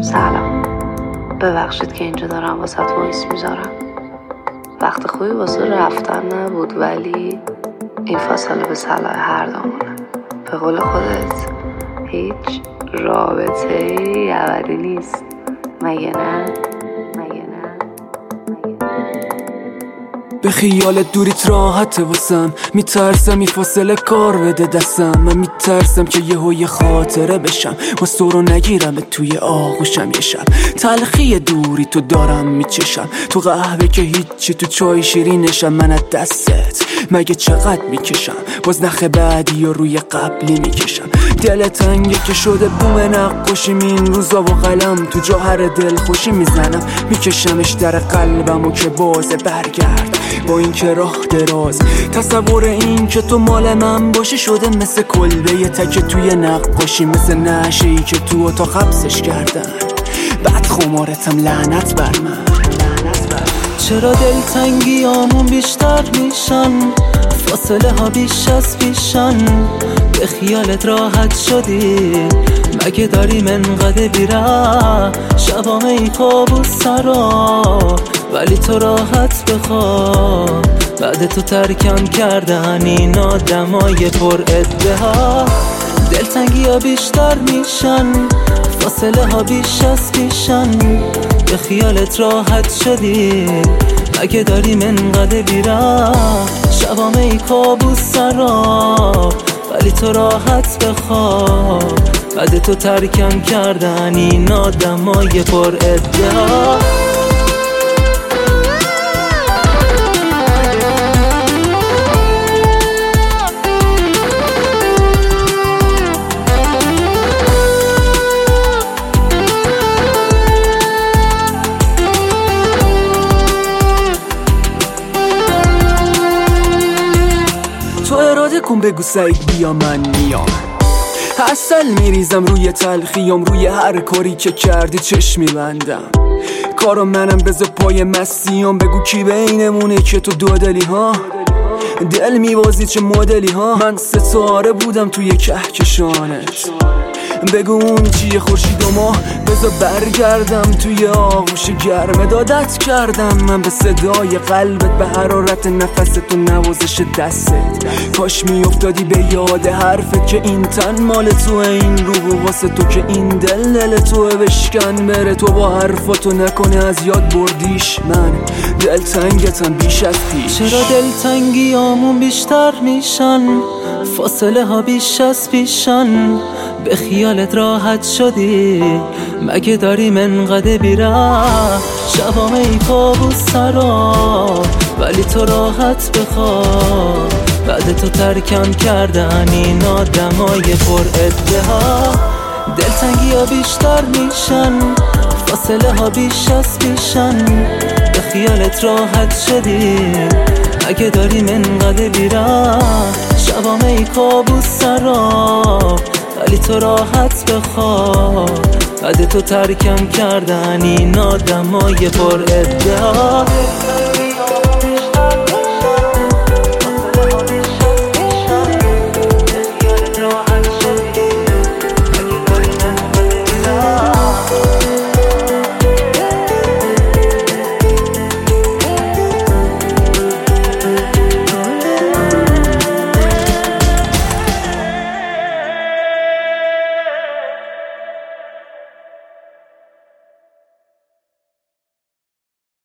سلام، ببخشید که اینجا دارم واسه وایس میذارم. وقت خوبی واسه رفتن نبود، ولی این فاصله به صلاح هر دومونه. به قول خودت هیچ رابطه‌ای ابدی نیست، مگه نه؟ به خیالت دوریت راحته واسم، میترسم این فاصله کار بده دستم. من میترسم که یه خاطره بشم، واسه تو رو نگیرم توی آغوشم. یه شب تلخی دوری تو دارم میچشم، تو قهوه که هیچی، تو چای شیرینشم. من از دستت مگه چقدر میکشم، باز نخ بعدی و روی قبلی میکشم. دل تنگه که شده بوم نقاشیم، این روزا و قلم تو جوهر دل خوشی میزنم. میکشمش در قلبم و که بازه برگرد با این که راه دراز. تصور این که تو مال من باشی شده مثل کلبه یه تکه توی نقاشی، مثل نعشه‌ای که تو اتاق حبسش کردن. بعد خمارتم لعنت بر من. چرا دلتنگیامون بیشتر میشن، فاصله ها بیش از پیشن. به خیالت راحت شدی، مگه داریم انقدر بیره. شبام ای کابوس سرا، ولی تو راحت بخواب. بعد تو ترکم کردن این آدمای پر ادعا. دلتنگی ها بیشتر میشن، فاصله ها بیش از پیشن. به خیالت راحت شدی، مگه داریم انقدر بیره. شبام ای کابوس سرا، ولی تو راحت بخواب. بعد تو ترکم کردن این آدمای پر ادعا. تو اراده کن بگو سعید بیا من میام. عسل میریزم روی تلخیام، روی هر کاری که کردی چشم میبندم. کارو منم بذار پای مستیام، بگو کی بینمونه که تو دو دلی ها. دل میوازی چه مدلی ها، من ستاره بودم توی کهکشانت. بگو اون چیه خورشید و ماه، بذار برگردم توی آغوش گرم. دادت کردم من به صدای قلبت، به حرارت نفست و نوازش دستت. کاش میافتادی به یاد حرفت که این تن مال تو، این روح واسه تو که این دل تو بشکن بره. تو با حرفاتو نکنه از یاد بردیش، من دلتنگتم بیش از پیش. چرا دلتنگیامون بیشتر میشن، فاصله ها بیش از پیشن. به خیالت راحت شدی، مگه داریم انقدر بیره. شبام ای کابوس سرا، ولی تو راحت بخواب. بعد تو ترکم کردن این آدمای پر ادعا. دلتنگی ها بیشتر میشن، فاصله ها بیش از پیشن. به خیالت راحت شدی، مگه داریم انقدر بیره. شبام ای کابوس سرا، ولی تو راحت بخواب. بعد تو ترکم کردن این آدمای پر ادعا.